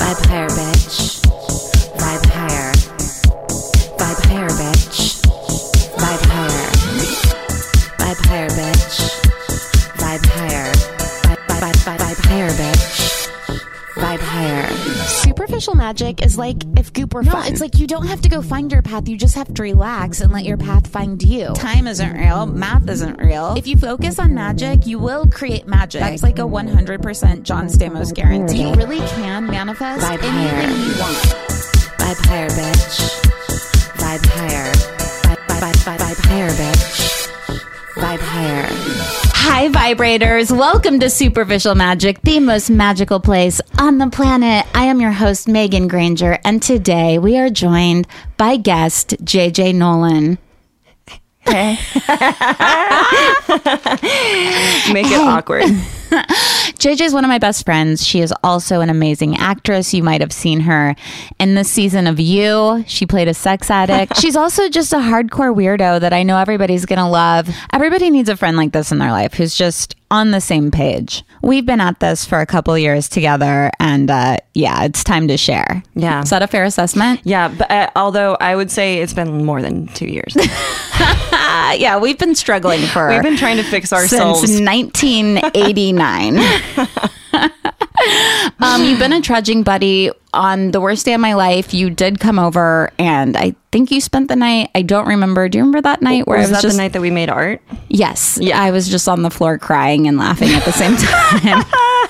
Vibe higher, bitch. Vibe higher. Vibe higher, bitch. Vibe higher. Vibe higher, bitch. Vibe higher. Vibe higher, bitch. Vibe higher. Superficial magic is like if goop were fun. It's like you don't have to go find your path. You just have to relax and let your path find you. Time isn't real. Math isn't real. If you focus on magic, you will create magic. That's like a 100% John Stamos guarantee. You really can manifest Vibe anything higher. you want. Vibe higher, bitch. Vibe higher. Vibe higher, bitch. Vibe higher. Hi, vibrators. Welcome to Superficial Magic, the most magical place on the planet. I am your host, Megan Granger, and today we are joined by guest JJ Nolan. Hey. Make it awkward. JJ is one of my best friends. She is also an amazing actress. You might have seen her in the season of You. She played a sex addict. She's also just a hardcore weirdo that I know everybody's going to love. Everybody needs a friend like this in their life who's just on the same page. We've been at this for a couple of years together, and yeah, it's time to share. Yeah. Is that a fair assessment? Yeah, but although I would say it's been more than 2 years. Yeah, we've been struggling for... We've been trying to fix ourselves. Since 1989. You've been a trudging buddy. On the worst day of my life, you did come over, and I think you spent the night. I don't remember. Do you remember that night where Was I was that just... the night that we made art? Yes. Yeah. I was just on the floor crying and laughing at the same time.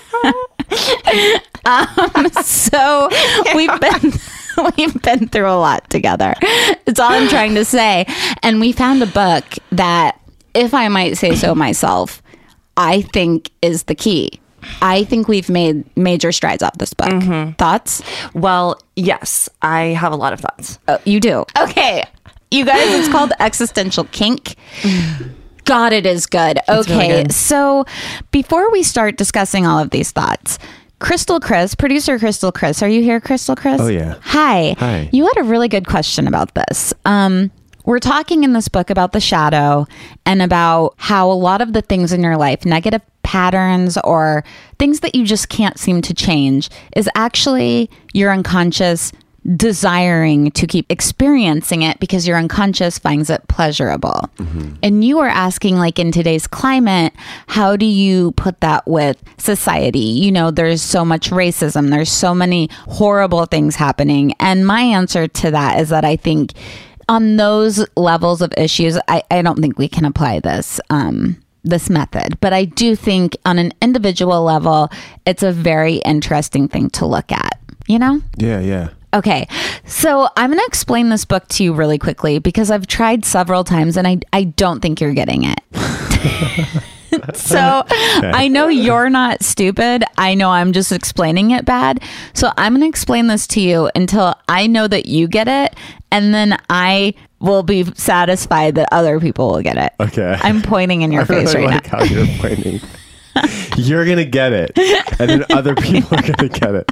So we've been through a lot together. It's all I'm trying to say. And we found a book that, if I might say so myself, I think is the key. I think we've made major strides off this book. Mm-hmm. Thoughts? Well, yes, I have a lot of thoughts. Oh, you do? Okay. You guys, it's called Existential Kink. God, it is good. It's really Okay. good. So before we start discussing all of these thoughts, Crystal Chris, producer Crystal Chris, are you here, Crystal Chris? Oh, yeah. Hi. Hi. You had a really good question about this. We're talking in this book about the shadow and about how a lot of the things in your life, negative patterns or things that you just can't seem to change, is actually your unconscious desiring to keep experiencing it because your unconscious finds it pleasurable. Mm-hmm. And you were asking, like, in today's climate, how do you put that with society? You know, there's so much racism, there's so many horrible things happening. And my answer to that is that I think on those levels of issues, I don't think we can apply this this method. But I do think on an individual level, it's a very interesting thing to look at, you know? Yeah. Okay, so I'm going to explain this book to you really quickly because I've tried several times and I don't think you're getting it. So I know you're not stupid. I know I'm just explaining it bad. So I'm going to explain this to you until I know that you get it. And then I will be satisfied that other people will get it. Okay. I'm pointing in your I really face right like now. how you're pointing. You're gonna get it, and then other people are gonna get it.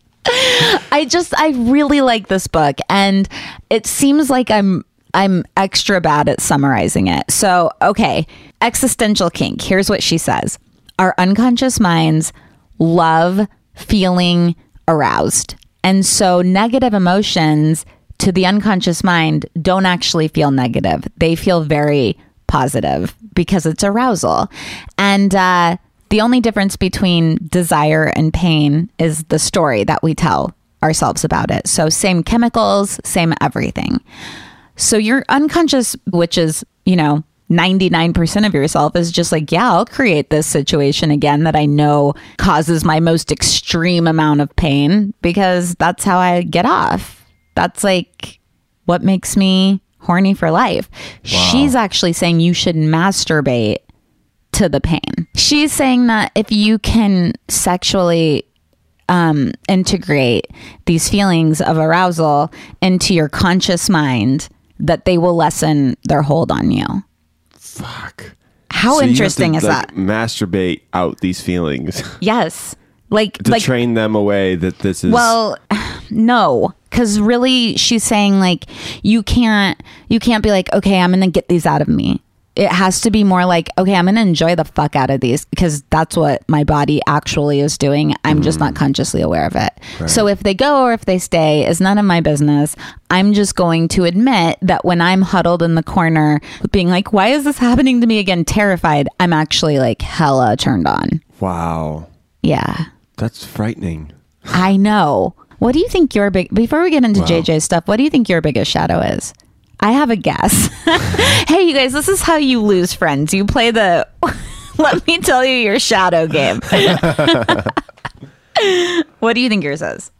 I really like this book, and it seems like I'm extra bad at summarizing it. So, okay, Existential Kink. Here's what she says. Our unconscious minds love feeling aroused. And so negative emotions to the unconscious mind don't actually feel negative. They feel very positive because it's arousal. And the only difference between desire and pain is the story that we tell ourselves about it. So same chemicals, same everything. So your unconscious, which is, 99% of yourself, is just like, yeah, I'll create this situation again that I know causes my most extreme amount of pain because that's how I get off. That's like what makes me horny for life. Wow. She's actually saying you should masturbate to the pain. She's saying that if you can sexually integrate these feelings of arousal into your conscious mind, that they will lessen their hold on you. Fuck. How so interesting you have to, is like, that? Masturbate out these feelings. Yes. Like train them away that this is... Well, no. Because really, she's saying, like, you can't be like, okay, I'm going to get these out of me. It has to be more like, okay, I'm going to enjoy the fuck out of these because that's what my body actually is doing. I'm just not consciously aware of it. Right. So if they go or if they stay is none of my business. I'm just going to admit that when I'm huddled in the corner being like, why is this happening to me again? Terrified. I'm actually like hella turned on. Wow. Yeah. That's frightening. I know. What do you think your before we get into JJ's stuff, what do you think your biggest shadow is? I have a guess. Hey, you guys, this is how you lose friends. You play the let me tell you your shadow game. What do you think yours is?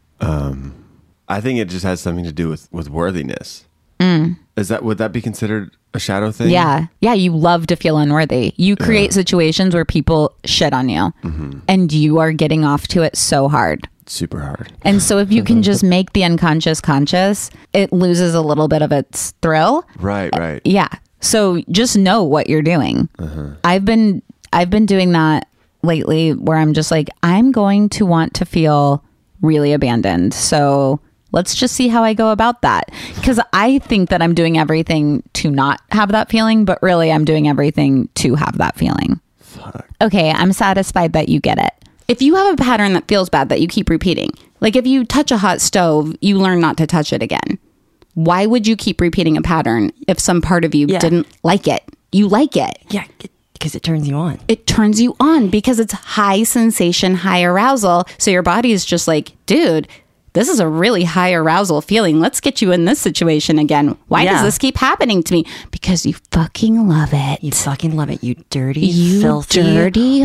I think it just has something to do with worthiness. Would that be considered a shadow thing? Yeah. Yeah, you love to feel unworthy. You create situations where people shit on you and you are getting off to it so hard. Super hard. And so if you can just make the unconscious conscious, it loses a little bit of its thrill. Right. Yeah. So just know what you're doing. I've been doing that lately where I'm just like, I'm going to want to feel really abandoned. So let's just see how I go about that. Because I think that I'm doing everything to not have that feeling, but really I'm doing everything to have that feeling. Fuck. Okay, I'm satisfied that you get it. If you have a pattern that feels bad that you keep repeating, like if you touch a hot stove, you learn not to touch it again. Why would you keep repeating a pattern if some part of you didn't like it? You like it. Yeah, because it turns you on. It turns you on because it's high sensation, high arousal. So your body is just like, dude, this is a really high arousal feeling. Let's get you in this situation again. Why does this keep happening to me? Because you fucking love it. You fucking love it, you dirty, You filthy dirty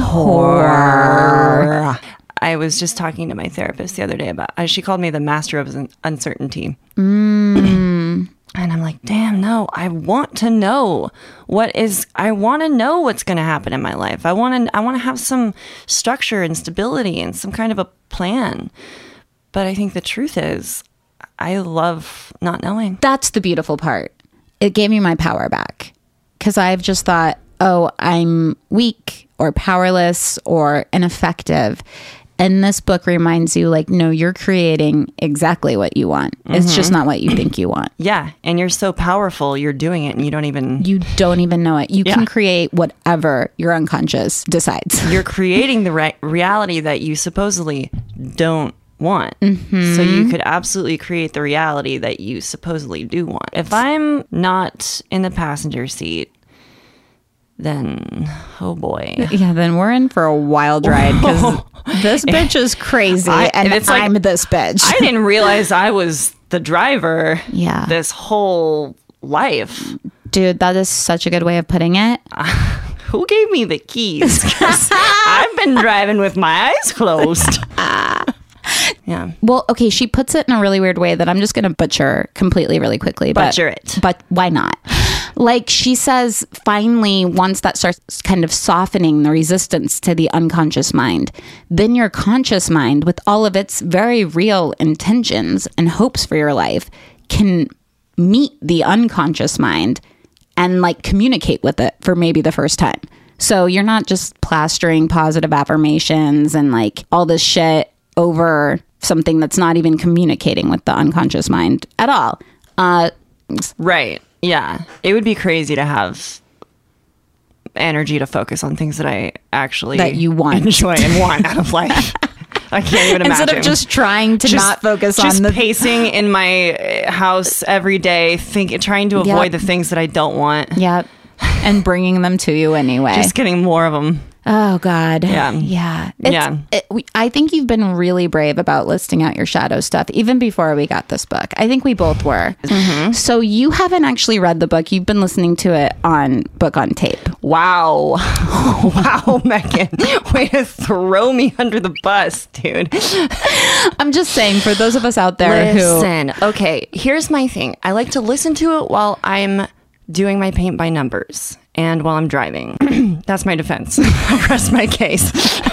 whore. I was just talking to my therapist the other day about, she called me the master of uncertainty. And I'm like, damn, no, I want to know I want to know what's going to happen in my life. I want to have some structure and stability and some kind of a plan. But I think the truth is, I love not knowing. That's the beautiful part. It gave me my power back because I've just thought, oh, I'm weak or powerless or ineffective. And this book reminds you, like, no, you're creating exactly what you want. It's just not what you think you want. Yeah. And you're so powerful, you're doing it and you don't even know it. You can create whatever your unconscious decides. You're creating the reality that you supposedly don't want. So you could absolutely create the reality that you supposedly do want. If I'm not in the passenger seat, then oh boy. Yeah, then we're in for a wild ride because this bitch is crazy and it's like, I'm this bitch. I didn't realize I was the driver this whole life. Dude, that is such a good way of putting it. Who gave me the keys? 'Cause I've been driving with my eyes closed. Yeah. Well, okay, she puts it in a really weird way that I'm just going to butcher completely really quickly. Butcher it. But why not? Like she says, finally, once that starts kind of softening the resistance to the unconscious mind, then your conscious mind, with all of its very real intentions and hopes for your life, can meet the unconscious mind and like communicate with it for maybe the first time. So you're not just plastering positive affirmations and like all this shit over something that's not even communicating with the unconscious mind at all. Right. Yeah. It would be crazy to have energy to focus on things that I actually that you want, enjoy and want out of life. I can't even imagine. Instead of just trying to not focus on the pacing in my house every day, trying to avoid the things that I don't want. Yep. And bringing them to you anyway. Just getting more of them. Oh, God. Yeah. I think you've been really brave about listing out your shadow stuff, even before we got this book. I think we both were. So you haven't actually read the book. You've been listening to it on book on tape. Wow. Wow, Megan. Way to throw me under the bus, dude. I'm just saying, for those of us out there Listen, okay, here's my thing. I like to listen to it while I'm doing my paint by numbers and while I'm driving. That's my defense. I rest my case.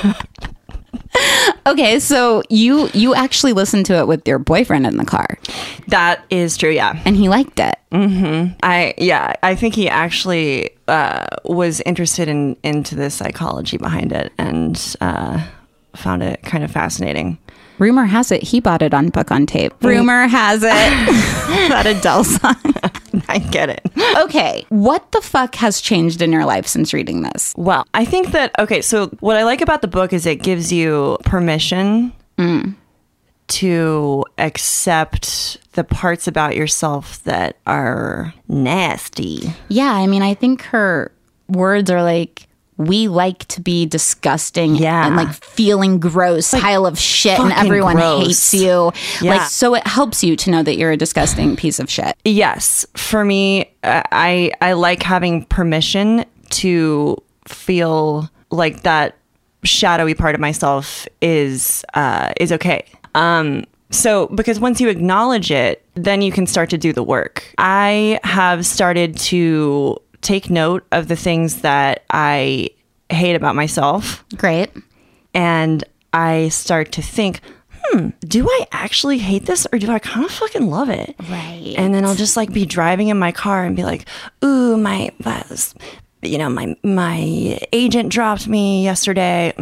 Okay, so you actually listened to it with your boyfriend in the car. That is true, yeah. And he liked it. I think he actually was interested into the psychology behind it and found it kind of fascinating. Rumor has it he bought it on Book on Tape. Rumor has it. That Adele song. I get it. Okay, what the fuck has changed in your life since reading this? Well, I think that, okay, so what I like about the book is it gives you permission to accept the parts about yourself that are nasty. Yeah, I mean, I think her words are like, we like to be disgusting and like feeling gross, pile of shit, and everyone hates you. Yeah. Like, so it helps you to know that you're a disgusting piece of shit. Yes, for me, I like having permission to feel like that shadowy part of myself is okay. So because once you acknowledge it, then you can start to do the work. I have started to take note of the things that I hate about myself. Great. And I start to think, do I actually hate this or do I kind of fucking love it? Right. And then I'll just like be driving in my car and be like, ooh, my agent dropped me yesterday.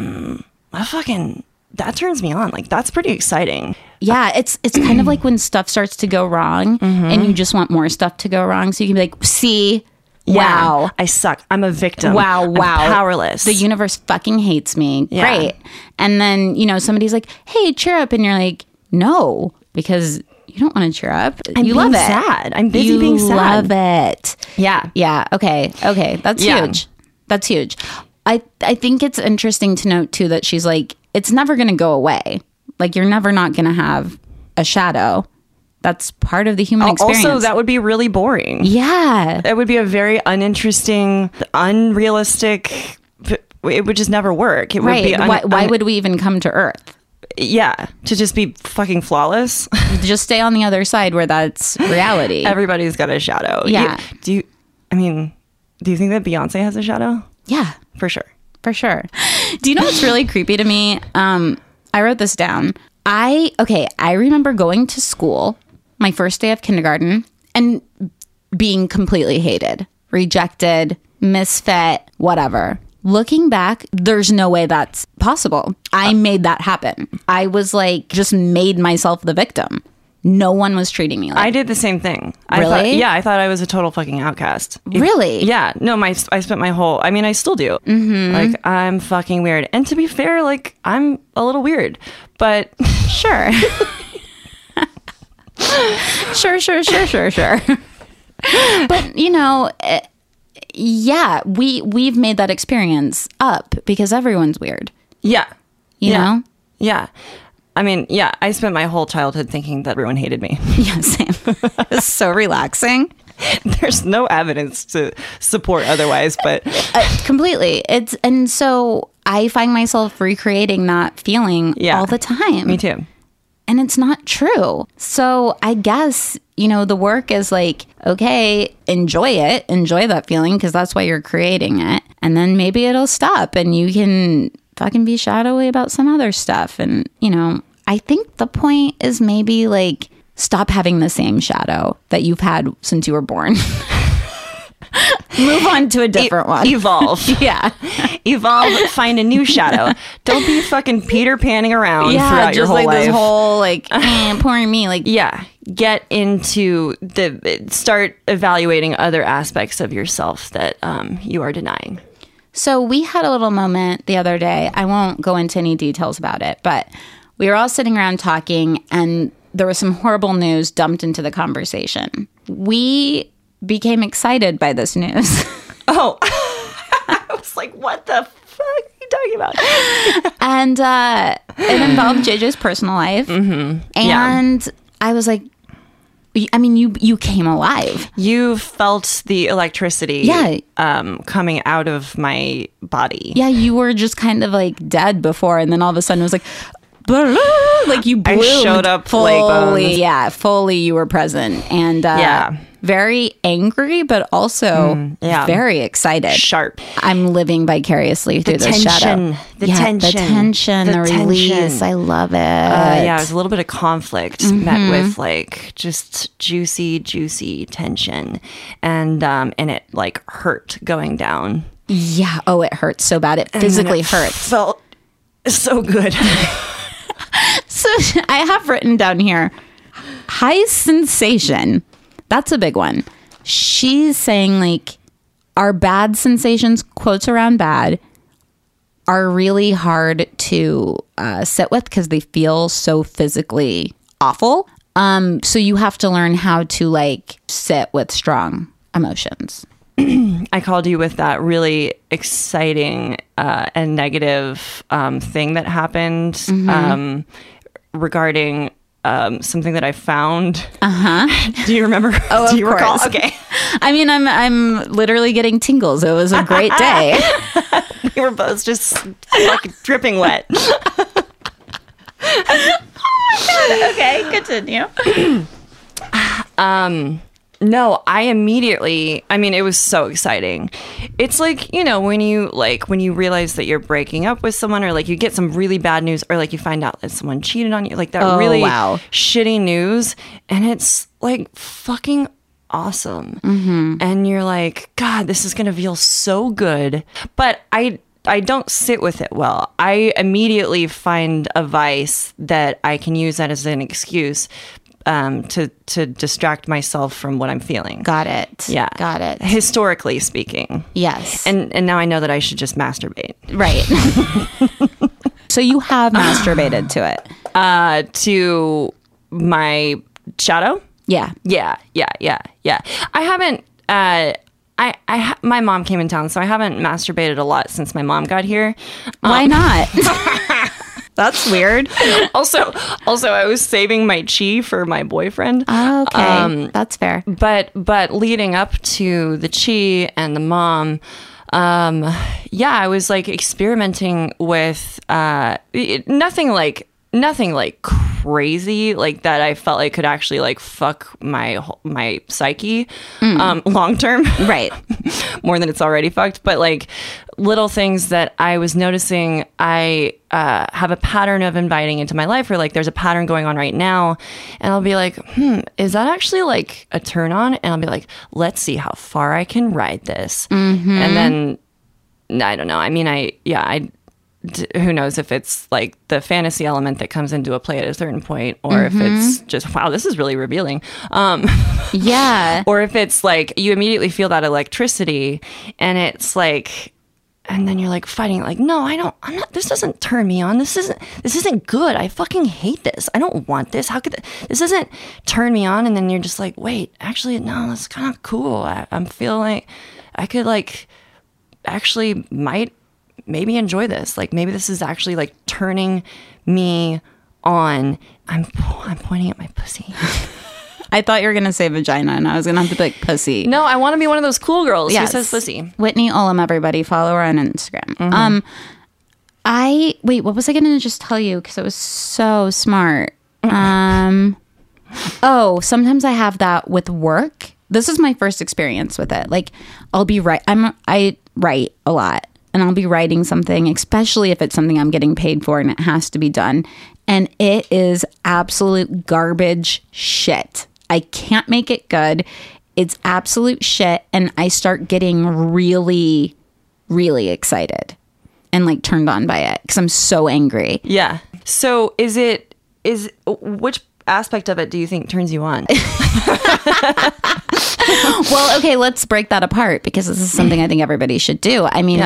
That turns me on. Like, that's pretty exciting. Yeah, it's kind of like when stuff starts to go wrong and you just want more stuff to go wrong. So you can be like, see, wow. I suck. I'm a victim. Wow. I'm powerless. The universe fucking hates me. Yeah. Great. And then, somebody's like, hey, cheer up. And you're like, no, because you don't want to cheer up. You love it. Sad. I'm busy being sad. You love it. Yeah. Yeah. Okay. That's huge. That's huge. I think it's interesting to note, too, that she's like, it's never going to go away. Like, you're never not going to have a shadow. That's part of the human experience. Also, that would be really boring. Yeah. It would be a very uninteresting, unrealistic. It would just never work. It would be why would we even come to Earth? Yeah, to just be fucking flawless. Just stay on the other side where that's reality. Everybody's got a shadow. Yeah. Do you think that Beyonce has a shadow? Yeah. For sure. For sure. Do you know what's really creepy to me? I wrote this down. I remember going to school, my first day of kindergarten, and being completely hated, rejected, misfit, whatever. Looking back, there's no way that's possible. I made that happen. I was like, just made myself the victim. No one was treating me like I did the same thing. Really? I thought I was a total fucking outcast. Really? Yeah. No, I spent my whole, I still do. Like, I'm fucking weird. And to be fair, like, I'm a little weird, but sure. Sure. But, yeah, we've made that experience up because everyone's weird. Yeah. You know? Yeah. I spent my whole childhood thinking that everyone hated me. Yeah, same. It's so relaxing. There's no evidence to support otherwise, but completely. And so I find myself recreating that feeling all the time. Me too. And it's not true. So I guess, the work is like, okay, enjoy it. Enjoy that feeling because that's why you're creating it. And then maybe it'll stop and you can fucking be shadowy about some other stuff. And, I think the point is maybe like stop having the same shadow that you've had since you were born. Move on to a different one. Evolve. Yeah. Evolve, find a new shadow. Don't be fucking Peter Panning around throughout your whole like life. This whole like, poor me. Like, yeah. Get into start evaluating other aspects of yourself that you are denying. So we had a little moment the other day. I won't go into any details about it, but we were all sitting around talking and there was some horrible news dumped into the conversation. We became excited by this news. Oh, I was like, what the fuck are you talking about? And it involved JJ's personal life. Mm-hmm. And I was like, you came alive. You felt the electricity coming out of my body. Yeah, you were just kind of like dead before. And then all of a sudden it was like, like you bloomed. I showed up fully. Yeah, fully you were present. And very angry, but also very excited. Sharp. I'm living vicariously through this shadow. The tension. The release. I love it. It was a little bit of conflict met with like just juicy tension. And it like hurt going down. Yeah. Oh, it hurts so bad. It physically hurts. Felt so good. I have written down here, high sensation. That's a big one. She's saying like our bad sensations, quotes around bad, are really hard to sit with because they feel so physically awful. So you have to learn how to like sit with strong emotions. I called you with that really exciting and negative thing that happened regarding something that I found. Do you remember? Oh, Do you of recall? course. Okay. I mean, I'm literally getting tingles. It was a great day. We were both just like dripping wet. Okay, continue. No, I mean, it was so exciting. It's like, when you realize that you're breaking up with someone, or like you get some really bad news, or like you find out that someone cheated on you, like that really shitty news. And it's like fucking awesome. And you're like, God, this is going to feel so good. But I don't sit with it well. I immediately find a vice that I can use that as an excuse to distract myself from what I'm feeling. Got it. Yeah. Got it. Historically speaking. Yes. And now I know that I should just masturbate. Right. So you have masturbated to it. To my shadow? Yeah. Yeah. I haven't my mom came in town, so I haven't masturbated a lot since my mom got here. Why not? That's weird. Also, I was saving my chi for my boyfriend. Oh, okay. That's fair. But leading up to the chi and the mom, I was like experimenting with nothing like crazy like that. I felt like could actually like fuck my psyche long term, Right. more than it's already fucked. But like little things that I was noticing, I have a pattern of inviting into my life, or like there's a pattern going on right now, and I'll be like, is that actually like a turn on? And I'll be like, let's see how far I can ride this. And then I don't know. I mean, who knows if it's like the fantasy element that comes into a play at a certain point, or if it's just, wow, this is really revealing. Yeah. Or if it's like you immediately feel that electricity, and it's like, and then you're like fighting it, like, no, I'm not, this doesn't turn me on. This isn't good. I fucking hate this. I don't want this. How could this doesn't turn me on? And then you're just like, wait, actually, no, that's kind of cool. I'm feeling like I could like actually maybe enjoy this. Like maybe this is actually like turning me on. I'm pointing at my pussy. I thought you were going to say vagina, and I was going to have to be like pussy. No, I want to be one of those cool girls who Yes. says pussy. Whitney Olam, everybody. Follow her on Instagram. What was I going to just tell you? Because it was so smart. Sometimes I have that with work. This is my first experience with it. Like I'll be I write a lot. And I'll be writing something, especially if it's something I'm getting paid for and it has to be done. And it is absolute garbage shit. I can't make it good. It's absolute shit. And I start getting really, really excited and like turned on by it because I'm so angry. Yeah. So which aspect of it do you think turns you on? Well, okay, let's break that apart because this is something I think everybody should do. I mean,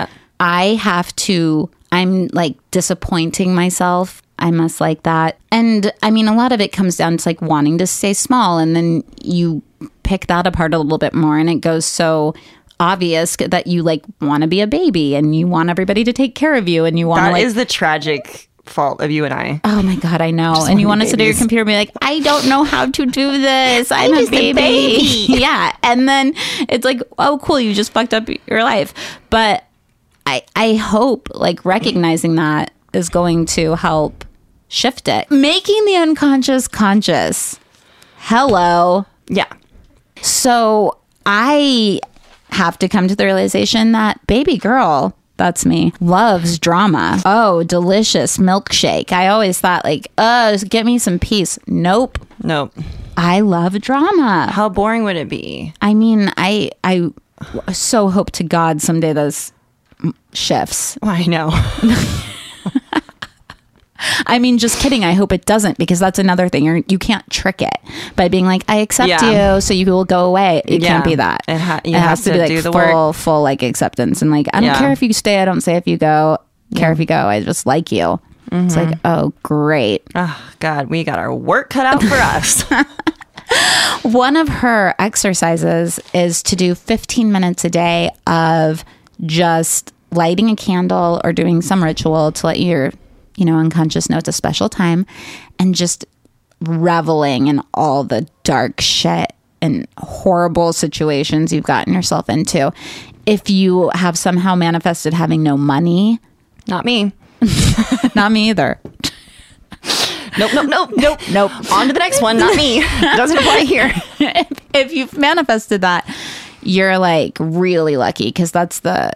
I'm like disappointing myself. I must like that. And I mean, a lot of it comes down to like wanting to stay small. And then you pick that apart a little bit more and it goes so obvious that you like want to be a baby and you want everybody to take care of you and you want to That like... is the tragic fault of you and I. Oh my God, I know. And you want to sit at your computer and be like, I don't know how to do this. I'm a baby. Yeah. And then it's like, oh, cool. You just fucked up your life. But I hope like recognizing that is going to help shift it. Making the unconscious conscious. Hello. Yeah. So I have to come to the realization that baby girl, that's me, loves drama. Oh, delicious milkshake. I always thought like, get me some peace. Nope. I love drama. How boring would it be? I mean, I so hope to God someday those shifts. I know. I mean, just kidding. I hope it doesn't, because that's another thing. You can't trick it by being like, I accept you, so you will go away. It can't be that. It It has to be like do the work. full like acceptance. And like, I don't care if you stay. I don't say if you go. Care if you go. I just like you. It's like, oh, great. Oh, God, we got our work cut out for us. One of her exercises is to do 15 minutes a day of just lighting a candle or doing some ritual to let your, unconscious know it's a special time, and just reveling in all the dark shit and horrible situations you've gotten yourself into. If you have somehow manifested having no money, Not me. not me either. Nope. On to the next one. Not me. Doesn't apply here. If you've manifested that, you're like really lucky, because that's the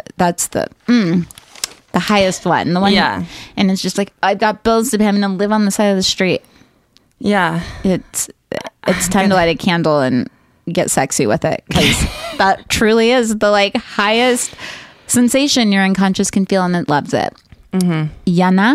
highest one. The one, and it's just like, I've got bills to pay. I'm gonna live on the side of the street. Yeah. It's time to light a candle and get sexy with it, because that truly is the like highest sensation your unconscious can feel, and it loves it. Yana.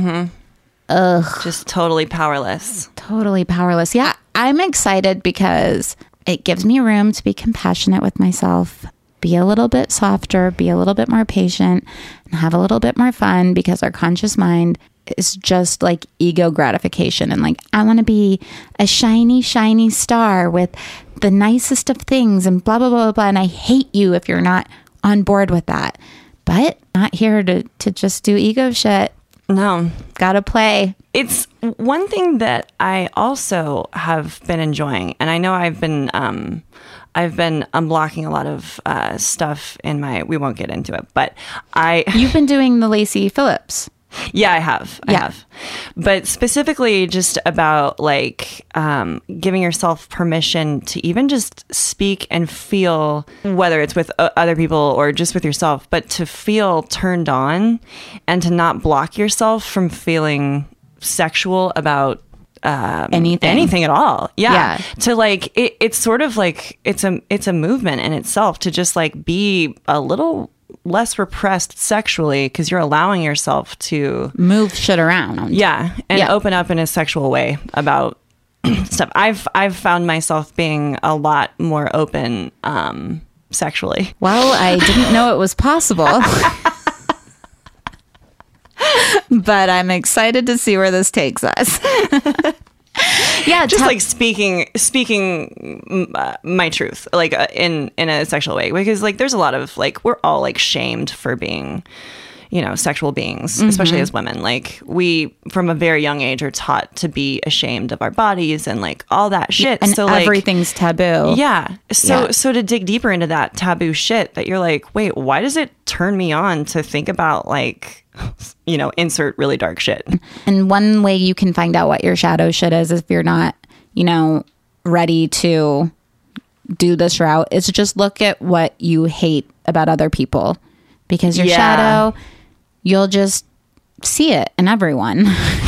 Just totally powerless. Totally powerless. Yeah, I'm excited because it gives me room to be compassionate with myself, be a little bit softer, be a little bit more patient, and have a little bit more fun, because our conscious mind is just like ego gratification. And like, I want to be a shiny, shiny star with the nicest of things and blah, blah, blah, blah, blah. And I hate you if you're not on board with that. But not here to just do ego shit. No. Gotta play. It's one thing that I also have been enjoying, and I know I've been unblocking a lot of stuff in my. We won't get into it, but You've been doing the Lacey Phillips. Yeah, I have. I have. But specifically just about like giving yourself permission to even just speak and feel, whether it's with other people or just with yourself, but to feel turned on and to not block yourself from feeling sexual about anything at all. Yeah. To like, it's sort of like, it's a movement in itself to just like be a little less repressed sexually, because you're allowing yourself to move shit around. And open up in a sexual way about stuff. I've found myself being a lot more open sexually. Well, I didn't know it was possible. But I'm excited to see where this takes us. Yeah, just like speaking my truth, like in a sexual way, because like there's a lot of like, we're all like shamed for being, sexual beings, especially as women. Like we, from a very young age, are taught to be ashamed of our bodies and like all that shit. And so like, everything's taboo. Yeah. So to dig deeper into that taboo shit, that you're like, wait, why does it turn me on to think about like, insert really dark shit? And one way you can find out what your shadow shit is if you're not, ready to do this route, is just look at what you hate about other people, because your shadow, you'll just see it in everyone.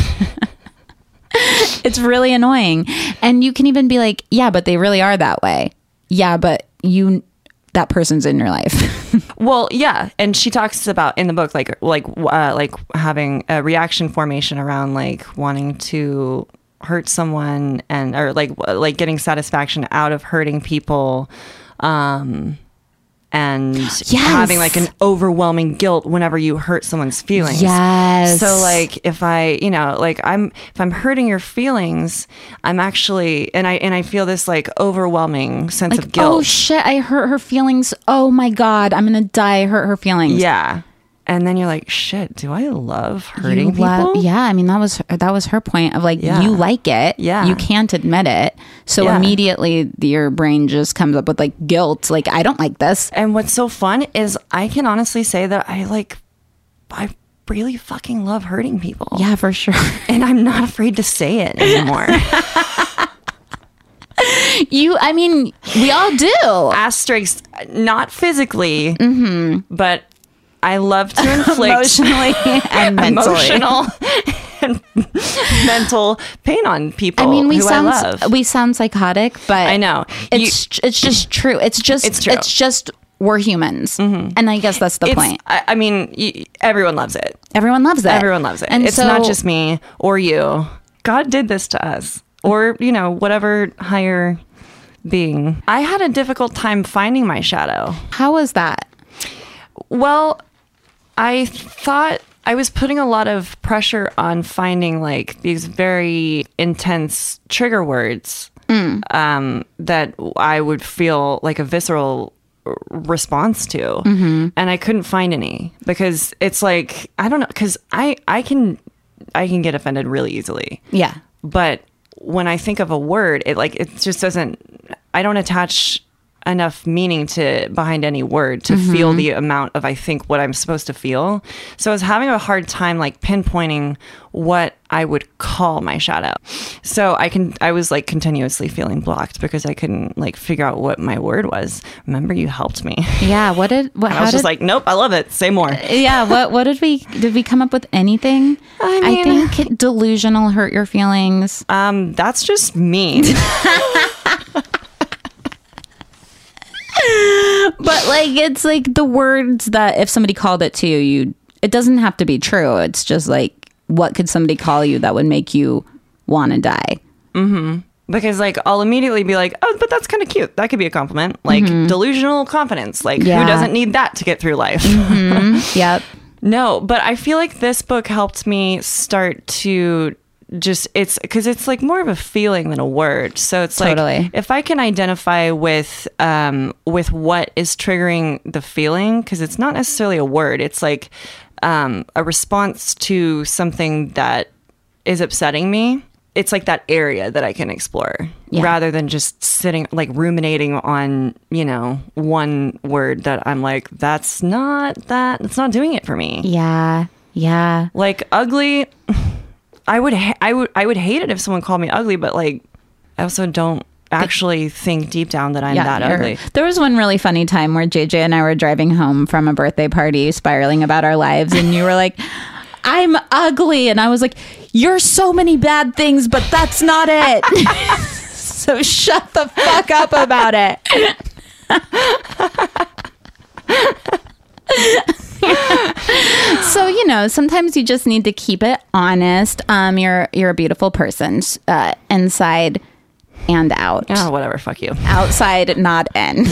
It's really annoying. And you can even be like, yeah, but they really are that way. Yeah, but that person's in your life. Well, yeah, and she talks about in the book like having a reaction formation around like wanting to hurt someone, and or like getting satisfaction out of hurting people, and having like an overwhelming guilt whenever you hurt someone's feelings. Yes. So like if I, if I'm hurting your feelings, I'm actually, and I feel this like overwhelming sense of guilt. Oh shit, I hurt her feelings. Oh my God, I'm going to die. I hurt her feelings. Yeah. And then you're like, shit, do I love hurting people? I mean, that was her point of like, you like it. Yeah. You can't admit it. So immediately your brain just comes up with like guilt. Like, I don't like this. And what's so fun is I can honestly say that I really fucking love hurting people. Yeah, for sure. And I'm not afraid to say it anymore. I mean, we all do. Asterisks, not physically, but I love to inflict emotionally and mentally. Emotional and mental pain on people. I mean, I love. We sound psychotic, but I know it's just true. It's true. It's we're humans. And I guess that's the point. I mean, everyone loves it. Everyone loves it. Everyone loves it. And It's not just me or you. God did this to us. Or, whatever higher being. I had a difficult time finding my shadow. How was that? Well, I thought I was putting a lot of pressure on finding like these very intense trigger words that I would feel like a visceral response to. And I couldn't find any because it's like, I don't know, because I can get offended really easily. Yeah. But when I think of a word, it just doesn't, I don't attach enough meaning behind any word to feel the amount of, I think, what I'm supposed to feel. So I was having a hard time like pinpointing what I would call my shadow. So I was like continuously feeling blocked because I couldn't like figure out what my word was. Remember, you helped me. Yeah. I was just like, nope, I love it. Say more. Yeah. What did we come up with anything? I think delusional hurt your feelings. That's just mean. But like, it's like the words that if somebody called it to you, it doesn't have to be true. It's just like, what could somebody call you that would make you want to die? Because like I'll immediately be like, oh, but that's kind of cute. That could be a compliment. Like delusional confidence. Like who doesn't need that to get through life? Yep. No, but I feel like this book helped me start to just, it's because it's like more of a feeling than a word. So it's Totally. like if I can identify with what is triggering the feeling, because it's not necessarily a word. It's like a response to something that is upsetting me. It's like that area that I can explore rather than just sitting like ruminating on, one word that I'm like, it's not doing it for me. Yeah. Yeah. Like ugly, I would hate it if someone called me ugly, but like I also don't actually think deep down that I'm that ugly. There was one really funny time where JJ and I were driving home from a birthday party spiraling about our lives, and you were like, I'm ugly. And I was like, you're so many bad things, but that's not it. So shut the fuck up about it. So, sometimes you just need to keep it honest. You're a beautiful person, inside and out. Oh, whatever. Fuck you. Outside, not in.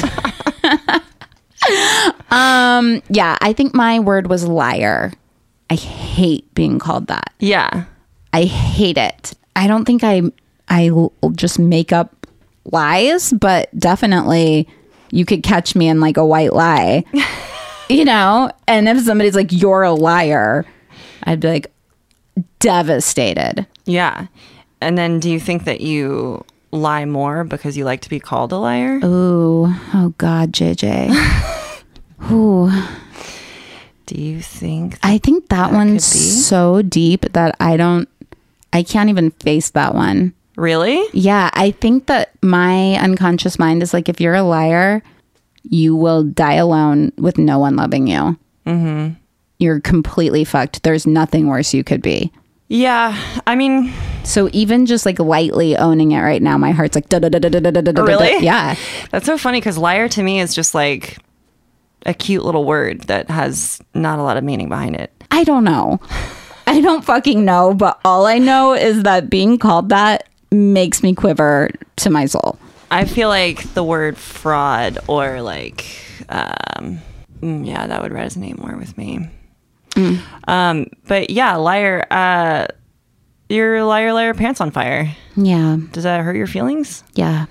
Yeah, I think my word was liar. I hate being called that. Yeah. I hate it. I don't think I just make up lies, but definitely you could catch me in like a white lie. And if somebody's like, you're a liar, I'd be like devastated. Yeah. And then do you think that you lie more because you like to be called a liar? Oh God, JJ. Ooh. Do you think? I think that one's so deep that I can't even face that one. Really? Yeah. I think that my unconscious mind is like, if you're a liar, you will die alone with no one loving you. Mm-hmm. You're completely fucked. There's nothing worse you could be. Yeah. I mean, so even just like lightly owning it right now, my heart's like, da da da da da da da. Really? Yeah. That's so funny because liar to me is just like a cute little word that has not a lot of meaning behind it. I don't know. I don't fucking know. But all I know is that being called that makes me quiver to my soul. I feel like the word fraud or like, that would resonate more with me. But yeah, liar, your liar, pants on fire. Yeah. Does that hurt your feelings? Yeah.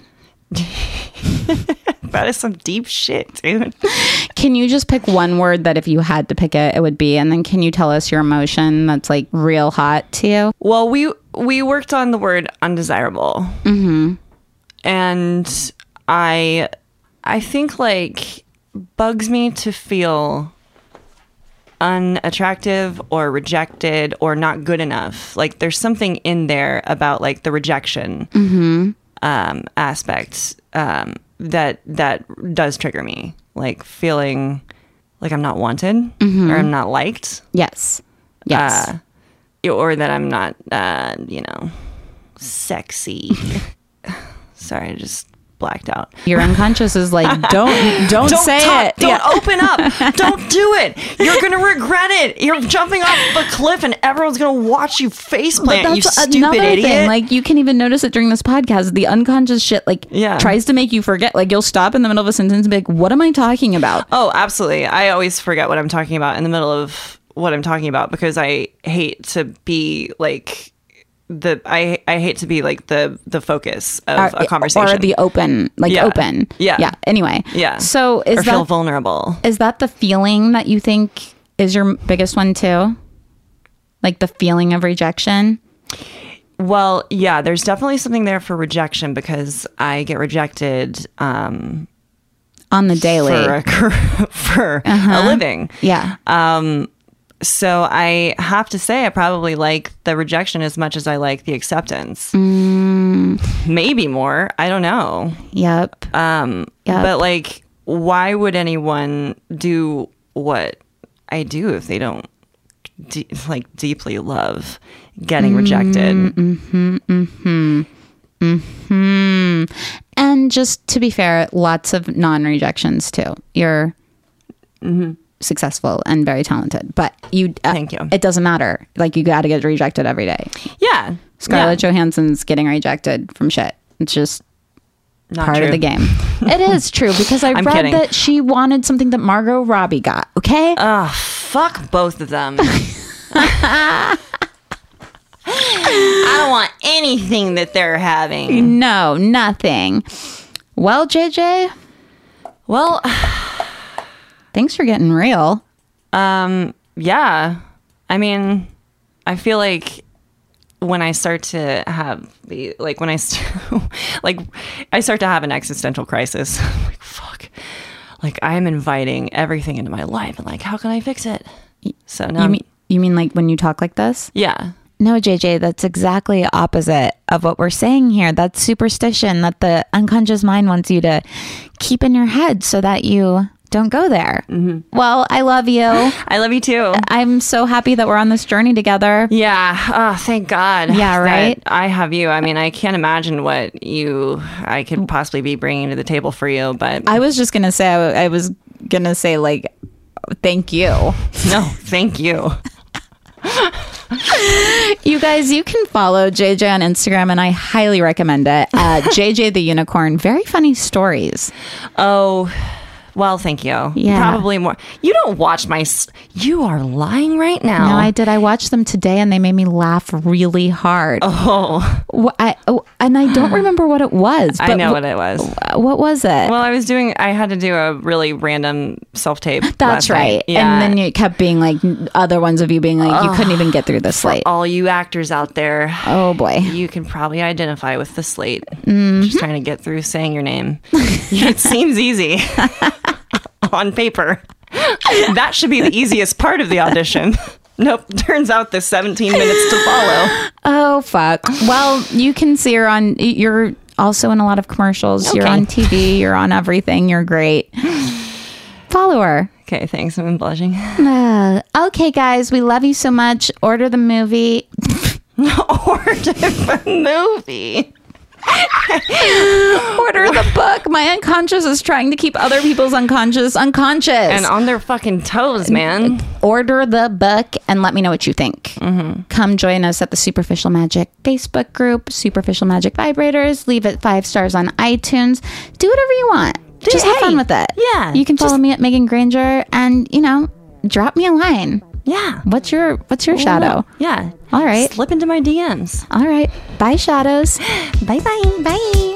That is some deep shit, dude. Can you just pick one word that if you had to pick it, it would be? And then can you tell us your emotion that's like real hot to you? Well, we worked on the word undesirable. Mm-hmm. And I think like bugs me to feel unattractive or rejected or not good enough. Like there's something in there about like the rejection aspect that does trigger me. Like feeling like I'm not wanted or I'm not liked. Yes. Yes. Or that I'm not, sexy. Sorry, I just blacked out. Your unconscious is like, don't say talk, it. Don't open up. Don't do it. You're going to regret it. You're jumping off a cliff and everyone's going to watch you faceplant, you stupid idiot. Thing. Like, you can even notice it during this podcast. The unconscious shit, like, tries to make you forget. Like, you'll stop in the middle of a sentence and be like, what am I talking about? Oh, absolutely. I always forget what I'm talking about in the middle of what I'm talking about because I hate to be like... I hate to be like the focus of a conversation or the open anyway so is feel vulnerable. Is that the feeling that you think is your biggest one too, like the feeling of rejection? Well, yeah, there's definitely something there for rejection because I get rejected on the daily for a living. So I have to say I probably like the rejection as much as I like the acceptance. Maybe more. I don't know. Yep. But like, why would anyone do what I do if they don't deeply love getting rejected? And just to be fair, lots of non-rejections too. You're successful and very talented, but thank you. It doesn't matter. Like, you got to get rejected every day. Yeah. Scarlett Johansson's getting rejected from shit. It's just not part true. of the game. It is true because I read kidding. that she wanted something that Margot Robbie got. Okay. Fuck both of them. I don't want anything that they're having. No, nothing. Well, JJ. Well, thanks for getting real. Yeah. I mean, I feel like when I start to have I start to have an existential crisis. I'm like, fuck. Like, I'm inviting everything into my life and like, how can I fix it? So now you mean like when you talk like this? Yeah. No, JJ, that's exactly opposite of what we're saying here. That's superstition that the unconscious mind wants you to keep in your head so that you don't go there. Well, I love you. I love you too. I'm so happy that we're on this journey together. Yeah. Oh, thank God. Yeah, right? I have you. I mean, I can't imagine what I could possibly be bringing to the table for you, but... I was just going to say, I was going to say, like, thank you. No, thank you. You guys, you can follow JJ on Instagram, and I highly recommend it. JJ the Unicorn. Very funny stories. Oh... Well, thank you. Yeah. Probably more. You don't watch you are lying right now. No, I did. I watched them today and they made me laugh really hard. Oh. And I don't remember what it was. I know what it was. What was it? Well, I had to do a really random self-tape. That's right. Yeah. And then you kept being like, other ones of you being like, you couldn't even get through the slate. All you actors out there. Oh, boy. You can probably identify with the slate. Just trying to get through saying your name. It seems easy. On paper. That should be the easiest part of the audition. Nope. Turns out there's 17 minutes to follow. Oh, fuck. Well, you can see her you're also in a lot of commercials. Okay. You're on TV. You're on everything. You're great. Follow her. Okay, thanks. I'm blushing. Okay, guys. We love you so much. Order the movie. Order the movie. Order the book. My unconscious is trying to keep other people's unconscious and on their fucking toes, man. Order the book and let me know what you think. Come join us at the Superficial Magic Facebook group, Superficial Magic Vibrators. Leave it 5 stars on iTunes. Do whatever you want. Just have fun with it. Yeah. You can follow me at Megan Granger and, drop me a line. Yeah. What's your shadow? Yeah. All right. Slip into my DMs. All right. Bye, shadows. Bye-bye. Bye.